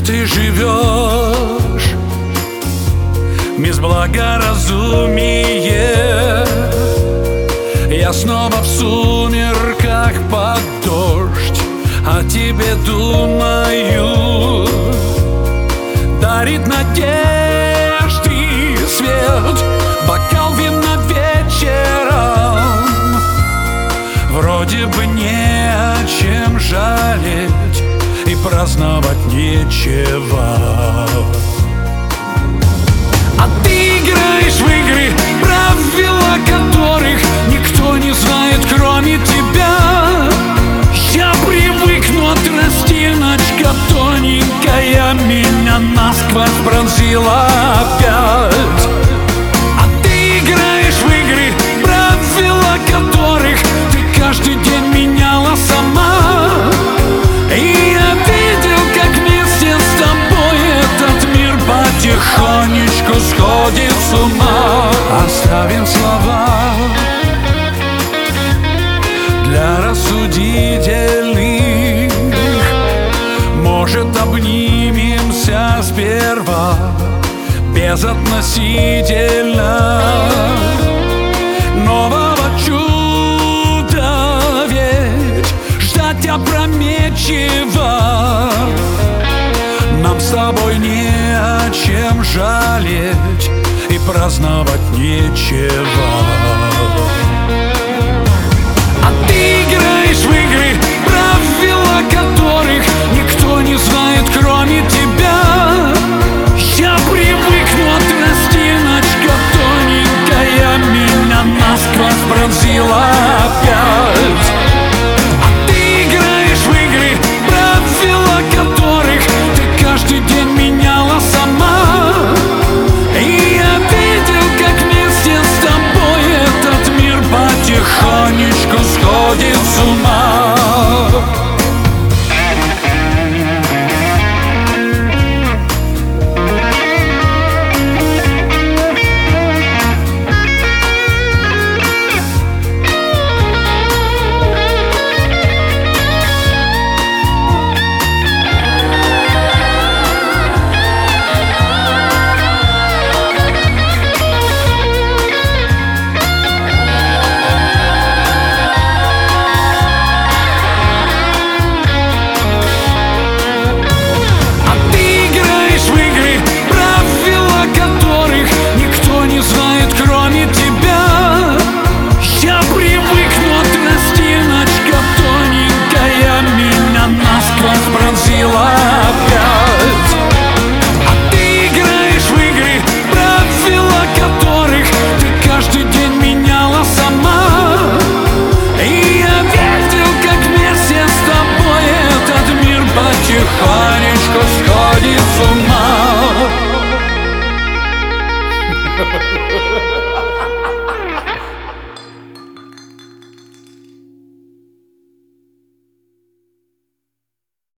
как ты живешь без благоразумия. Я снова в сумерках под дождь о тебе думаю. Дарит надежды свет бокал вина вечером. Вроде бы не о чем жалеть и праздновать нечего. А ты играешь в игры, правила которых никто не знает, кроме тебя. Я привыкну, а тростиночка тоненькая меня насквозь пронзила опять. А ты играешь в игры, правила которых ты каждый день меняла сама. И я видел, как вместе с тобой этот мир потихонечку сходит с ума. Оставим слова для рассудительных. Может, обнимемся сперва безотносительно нового чуда, ведь ждать опрометчиво. Нам с тобой не о чем жалеть и праздновать нечего. А ты играешь в игры, правила которых никто не знает, кроме тебя. Я привыкну, а тростиночка тоненькая меня насквозь пронзила опять. А ты играешь в игры, правила которых ты каждый день меняла сама. И я видел, как вместе с тобой этот мир потихонечку сходит с ума. Потихонечку сходит с ума.